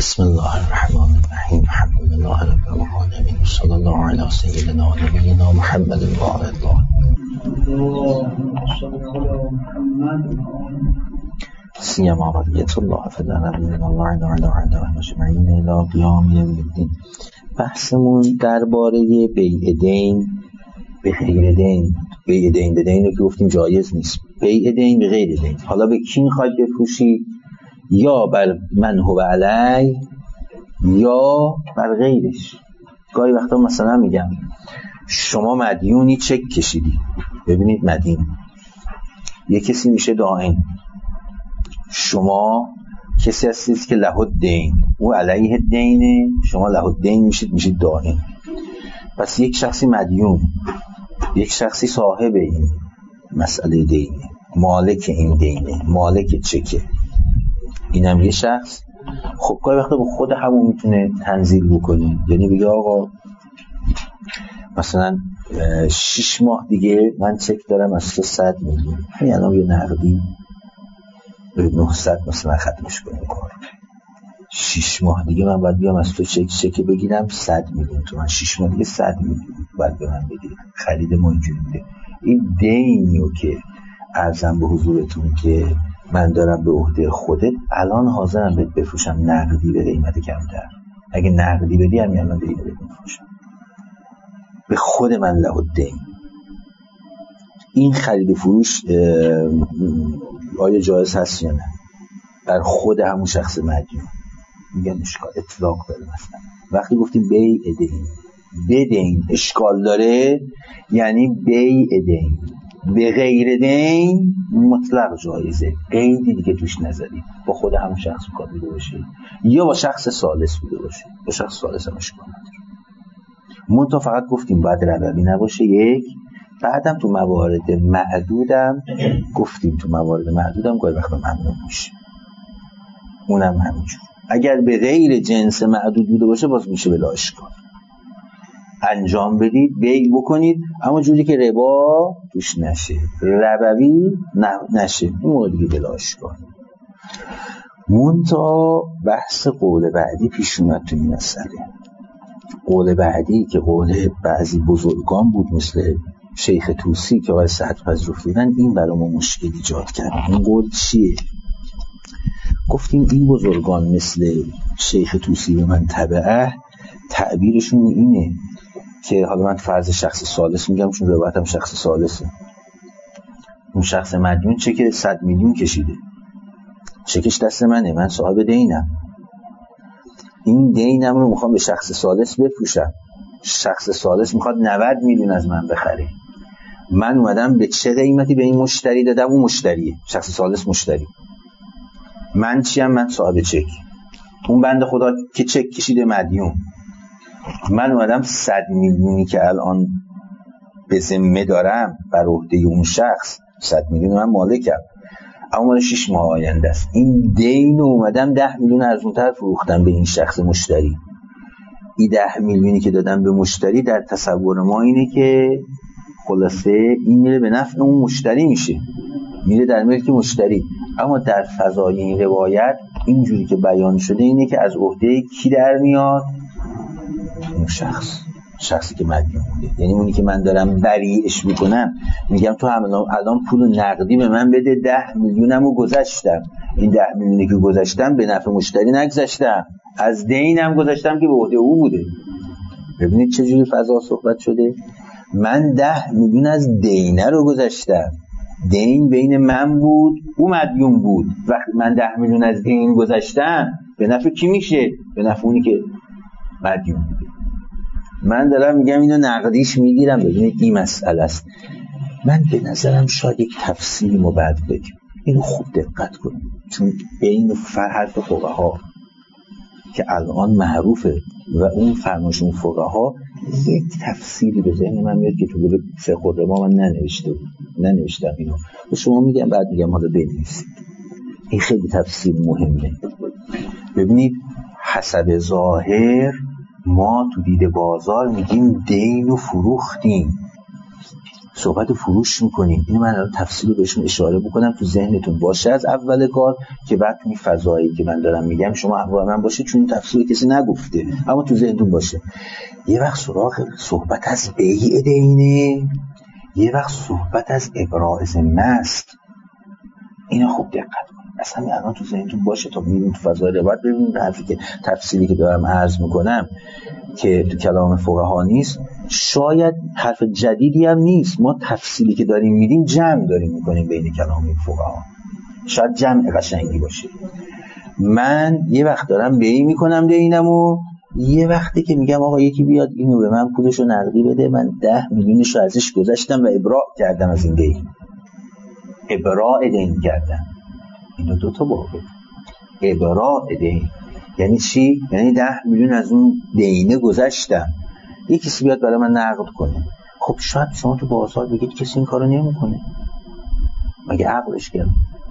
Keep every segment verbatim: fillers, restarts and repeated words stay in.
بسم الله الرحمن الرحیم. الحمد لله رب العالمین، صلی الله علی سیدنا و نبینا محمد و آله سیما بقیت الله فلا نبینا الله علی علی علی مجمعین الی قیام یوم الدین. بحثمون درباره بیع دین به غیر دین. بیع دین به دین رو که گفتیم جایز نیست، بیع دین به غیر دین. حالا به کی میخواید بفروشی؟ یا بر من هو علی یا بر غیرش. گاهی وقتا مثلا میگم شما مدیونی، چک کشیدی، ببینید مدین یه کسی میشه دائن، شما کسی هستید که له الدین، او علیه دینه، شما له الدین میشید میشید دائن. پس یک شخصی مدیون، یک شخصی صاحب این مسئله دینه، مالک این دینه، مالک چکه، اینم یه شخص. خب گاهی وقتا به خود همون میتونه تنزیل بکنه، یعنی بگه آقا مثلا شش ماه دیگه من چک دارم از تو صد میلیون، همین الان یه نقدی به نهصد مثلا ختمش کنیم کار. شش ماه دیگه من باید بیام از تو چک چک بگیرم صد میلیون تومان، شش ماه دیگه صد میلیون باید به من بدی. خرید ما اینجوری بوده. این دینیو که عرضم به حضورتون که من دارم به عهده خودت، الان حاضرم بهت بفروشم نقدی به قیمت کمتر. اگه نقدی بدی همین الان دیگه بهت میفروشم به خود من له الدین. این خرید و فروش آیا جایز هست یا نه؟ بر خود همون شخص مدیون میگن اشکال اطلاق داره. مثلا وقتی گفتیم بیع دین بدین اشکال داره، یعنی بیع دین به غیر دین مطلق جایزه، قیدی دیگه توش نذاری. با خود همون شخص کار بوده باشه یا با شخص ثالث بوده باشه، با شخص ثالث هم اشکال نداره. منتها فقط گفتیم باید ربوی نباشه. یک بعدم تو موارد معدودم گفتیم تو موارد معدودم گاهی وقتا ممنوع میشه، اونم همینجور. اگر به غیر جنس معدود بوده باشه باز میشه بلا اشکال. انجام بدید، بیع بکنید، اما جوری که ربا توش نشه، ربوی نشه، این موقع دیگه بلا اشکال. منتها بحث قول بعدی پیش اومد تو این مسئله. قول بعدی که قول بعضی بزرگان بود مثل شیخ طوسی که آقای صحت پذیرفتیدن، این برای ما مشکل ایجاد کرد. این قول چیه؟ گفتیم این بزرگان مثل شیخ طوسی به من تبعه، تعبیرشون اینه که حالا من فرض شخص ثالث میگم چون روایتم شخص ثالثه. اون شخص مدیون چک صد میلیون کشیده، چکش دست منه، من صاحب دینم، این دینم رو میخوام به شخص ثالث بفروشم. شخص ثالث میخواد نود میلیون از من بخره، من اومدم به چه قیمتی به این مشتری دادم؟ اون مشتریه، شخص ثالث مشتری. من چیم؟ من صاحب چک. اون بنده خدا که چک کشیده مدیون، من اومدم صد میلیونی که الان به ذمه دارم بر عهده اون شخص، صد میلیون من مالکم، اما شش ماه آینده است. این دین رو اومدم ده میلیون ارزونتر فروختم به این شخص مشتری. این ده میلیونی که دادم به مشتری در تصور ما اینه که خلاصه این میره به نفع اون مشتری میشه، میره در ملک مشتری. اما در فضای این روایت اینجوری که بیان شده اینه که از عهده کی در میاد؟ اون شخص، شخصی که مدیون بوده. یعنی اونی که من دارم بریعش میکنم، میگم تو الان پول نقدی به من بده، ده میلیونمو گذاشتم، این ده میلیونی که گذاشتم به نفع مشتری نگذاشتم، از دینم گذاشتم که به عهده او بوده. ببینید چجوری فضا صحبت شده. من ده میلیون از دینه رو گذاشتم، دین بین من بود، او مدیون بود. وقتی من ده میلیون از دین گذاشتم به نفع کی میشه؟ به نفع اونی که مدیون بوده. من دارم میگم اینو نقدیش میگیرم. ببینید این مسئله است. من به نظرم شاید یک تفسیری ما بعد بگیم، اینو خوب دقت کنید، چون بین فرحت فقها که الان معروفه و اون فرمایشون فقها، یک تفسیری به ذهن من میاد که تو گروه فقه الربا من ننوشته ننوشتم اینو، و شما میگم بعد میگم حالا بنویسید. این خیلی تفسیر مهمه. ببینید حسب ظاهر ما تو دید بازار میگیم دین رو فروختیم، صحبت فروش میکنیم. اینو من الان تفصیل بهشون اشاره بکنم تو ذهنتون باشه از اول کار، که بعد تو این فضایی که من دارم میگم شما همراه من باشه، چون تفصیل کسی نگفته اما تو ذهنتون باشه. یه وقت سراغ صحبت از بیع دینه، یه وقت صحبت از ابراء ذمه است. اینا خوب دقت کنید، اصلا الان تو ذهنتون باشه تا میریم تو فضای روایت ببینید حرفی که تفصیلی که دارم عرض میکنم که تو کلام فقها نیست، شاید حرف جدیدی هم نیست. ما تفصیلی که داریم میدیم جمع داریم میکنیم بین کلام فقها، شاید جمع قشنگی باشه. من یه وقت دارم بیع میکنم دینمو، یه وقتی که میگم آقا یکی بیاد اینو به من پولشو نقدی بده، من ده میلیونشو ازش گذاشتم و ابراء کردم از این دین. ابراء دین کردم، اینو دوتا بابه. ابراء دین یعنی چی؟ یعنی ده میلیون از اون دینه گذاشتم، یه کسی بیاد برای من نقد کنه. خب شاید شما تو بازار بگید کسی این کارو نمیکنه، مگه عقلش کرد؟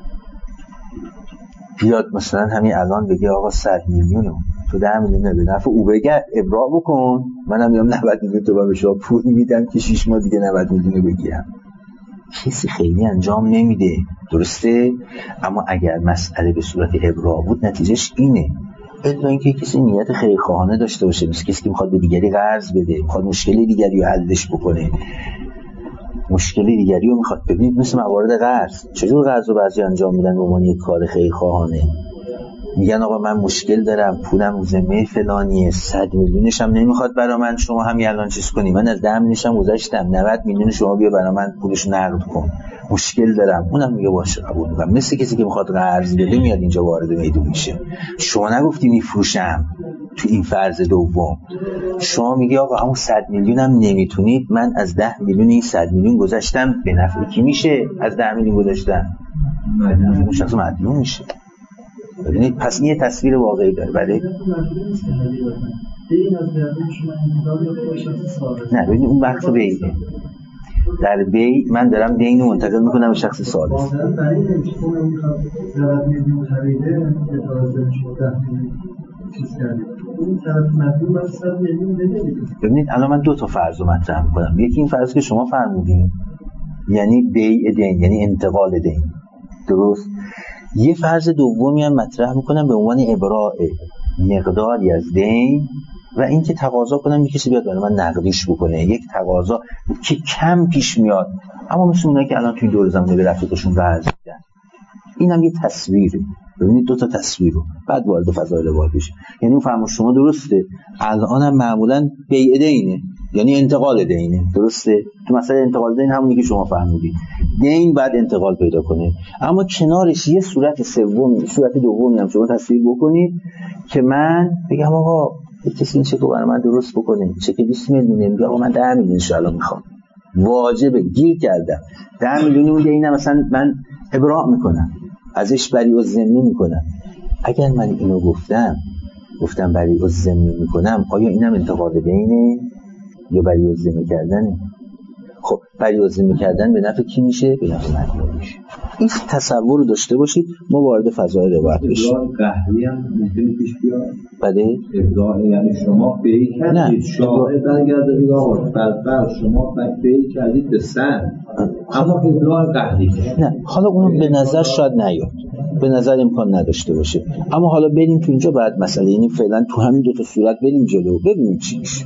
بیاد مثلا همین الان بگه آقا صد میلیونو تو ده میلیون به نفع او بگه ابراء بکن، منم میام نود میلیون تو به شما پول میدم که شش ماه دیگه نود میلیون بگیرم. کسی خیلی انجام نمیده، درسته؟ اما اگر مسئله به صورت ابراء بود نتیجهش اینه. الا اینکه کسی نیت خیرخواهانه داشته باشه، مثل کسی که میخواد به دیگری قرض بده، میخواد مشکل دیگری رو حلش بکنه، مشکل دیگری رو میخواد. ببینید مثل موارد قرض، چجور قرض رو بعضی انجام میدن به عنوان یک کار خیرخواهانه؟ میگن آقا من مشکل دارم، پولم ذمه فلانیه، صد میلیونش هم نمیخواد برا من شما همین الان چیز کنی، من از ده میلیونش هم گذاشتم، نود میلیون شما بیا برا من پولش نقد کن، مشکل دارم. اونم میگه باشه قبول میکنم. مثل کسی که میخواد قرض بده میاد اینجا وارد میدون میشه. شما نگفتی میفروشم تو این فرض دوم، شما میگی آقا همون صد میلیون هم نمیتونید، من از ده میلیون این صد میلیون گذاشتم، به نفع کی میشه؟ از ده میلیون گذاشتم به نفع اون شخص مدیون میشه. ببینید پس این یه تصویر واقعی داره. بله نه ببینید اون بحث بیعه، در بیع من دارم دین رو منتقل میکنم به شخص ثالث. ببینید الان من دو تا فرض رو مطرح میکنم. یکی این فرض که شما فرمودین یعنی بیع دین، یعنی انتقال دین، درست؟ یه فرض دومی هم مطرح میکنم به عنوان ابراء مقداری از دین و این که تقاضا کنم یک کسی بیاد برای من نقدیش بکنه، یک تقاضا که کم پیش میاد اما مثل اونایی که الان توی دور زمینه به رفیقشون قرض میدن. این هم یه تصویره. ببینید دو تا تصویر رو بعد وارد فضایل روایت بشه. یعنی اون فرمایش شما درسته، الان هم معمولا بیع دینه یعنی انتقال دینه، درسته؟ تو مسئله انتقال دین همونی که شما فرمودید، دین بعد انتقال پیدا کنه. اما کنارش یه صورت سوم، صورت دومی هم شما تصویر بکنید که من بگم آقا کسی این چکو برای من درست بکنه، چک بیست میلیونه، میگه آقا من ده میلیون انشاءالله میخوام، واجبه، گیر کردم، ده میلیون اون دینه مثلا من ابراء میکنم، ازش بری الذمه میکنم. اگر من اینو گفتم گفتم بری الذمه میکنم، آیا اینم انتقال دینه یا بری الذمه کردنه؟ خب بری الذمه کردن به نفع کی میشه؟ به نفع مدیون میشه. این تصور رو داشته باشید. ما وارد فضای روایت بشیم. ابداع قهری هم ممکنه پیش بیاد. بله ابداع یعنی شما بیع کردید، شاهد برگرده بگه آقا بر شما بیع کردید به صد، اما ابداع قهری نه. حالا اون به نظر شاید نیاد، به نظر امکان نداشته باشه، اما حالا بریم تو اینجا بعد مسئله، یعنی فعلا تو همین دو تا صورت بریم جلو ببینیم چی میشه.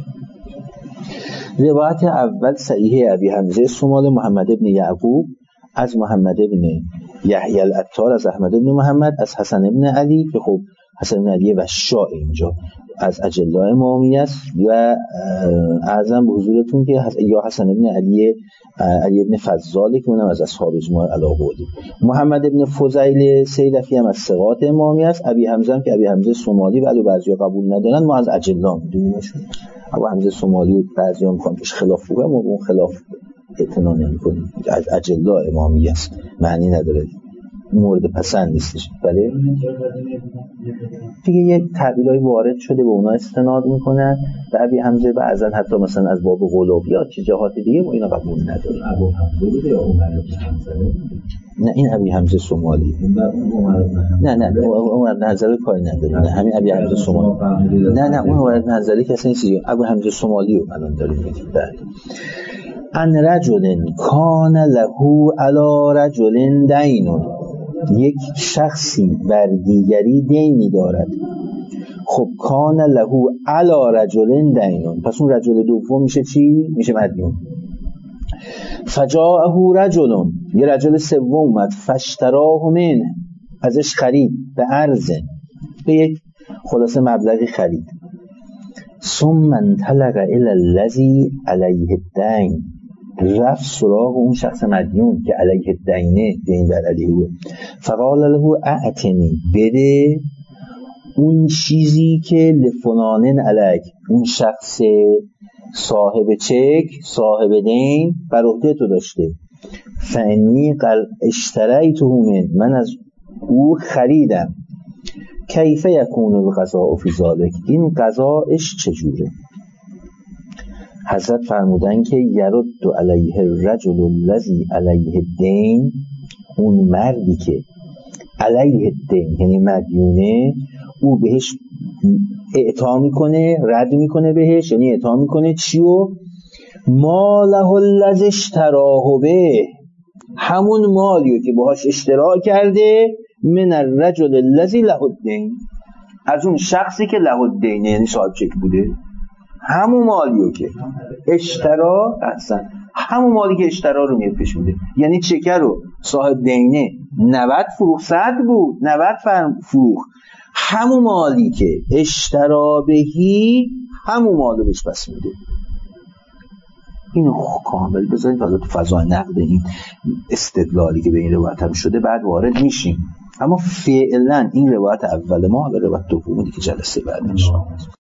روایت اول صحیح ابی حمزه سمال محمد ابن یعقوب از محمد ابن یحیی العطار از احمد ابن محمد از حسن ابن علی، که خب حسن ابن علی وشاع اینجا از اجلاء امامی است و اعظم به حضورتون که یا حسن ابن علی علی ابن فضاله که اونم از اصحاب اجماع علاقودی. محمد ابن فضیل سیلفی هم از ثقات امامی است. ابی حمزه هم که ابی حمزه سمالی ولی بعضیا قبول ندارن، ما از اجلا میدونیمشون. ابو حمزه سمالی بعضیا میخوان توش خلاف بگم، ما اون خلاف اعتنا نمی‌کنیم، از اجلا امامی است، معنی نداره، مورد پسند نیستش. بله دیگه یه تعبیرای وارد شده به اونها استناد میکنن و ابی حمزه بعضن حتی مثلا از باب غلوبیات چه جهات دیگه ما اینا قبول نداریم. ابو حمزه بوده یا عمر بن حمزه؟ نه این ابی حمزه سمالی. نه نه عمر بن حمزه کاری نداره، نه همین ابی حمزه سمالی. نه نه اون عمر بن حمزه که اصلا چیزی ابو حمزه سمالی رو الان داریم میگیم. بله ان رجل کان له علی رجل دین، یک شخصی بر دیگری دینی دارد. خب کان له علی رجل دین، پس اون رجل دوم میشه چی؟ میشه مدیون. فجاءه رجل، یه رجل سوم اومد، فاشتراه منه، ازش خرید، به عرض، به یک خلاصه مبلغی خرید. ثم انطلق الی الذی علیه الدین، رفت سراغ اون شخص مدیون که علیه الدینه، دین بر علیه او. فقال له اعطنی، بده اون چیزی که لفلانن علیک، اون شخص صاحب چک، صاحب دین بر عهده تو داشته. فانی قل اشتریته من، من از او خریدم. کیف یکون القضاء فی ذلک، این قضاءش چجوره؟ حضرت فرمودن که یرد علیه الرجل الذی علیه الدین، اون مردی که علیه الدین یعنی مدیونه، او بهش اعطا میکنه، رد میکنه بهش، یعنی اعطا میکنه چیو؟ ماله الذی اشتراه به، همون مالیو که باهاش اشتراک کرده، من الرجل الذی له الدین، از اون شخصی که له الدین یعنی صاحب چک بوده، همون مالیو که اشترا، اصلا همون مالی که اشترا رو میاد پیش میده، یعنی چکر رو صاحب دینه نود فروخ، صد بود نود فروخ، همون مالی که اشترا بهی همون مالو بهش پس میده. اینو کامل بذارید حالا تو فضای نقد این استدلالی که به این روایت هم شده بعد وارد میشیم، اما فعلا این روایت اول ما، حالا روایت دومی که جلسه بعد انشاءالله